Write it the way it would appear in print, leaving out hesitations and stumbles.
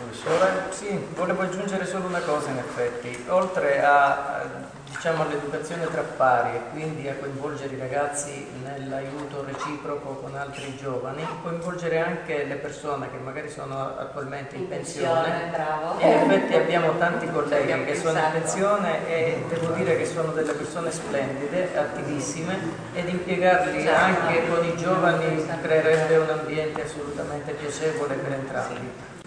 Professore, sì, volevo aggiungere solo una cosa in effetti, oltre diciamo, all'educazione tra pari e quindi a coinvolgere i ragazzi nell'aiuto reciproco con altri giovani, coinvolgere anche le persone che magari sono attualmente in pensione. Bravo. In effetti abbiamo tanti colleghi che sono in pensione e devo dire che sono delle persone splendide, attivissime, ed impiegarli anche con i giovani creerebbe un ambiente assolutamente piacevole per entrambi.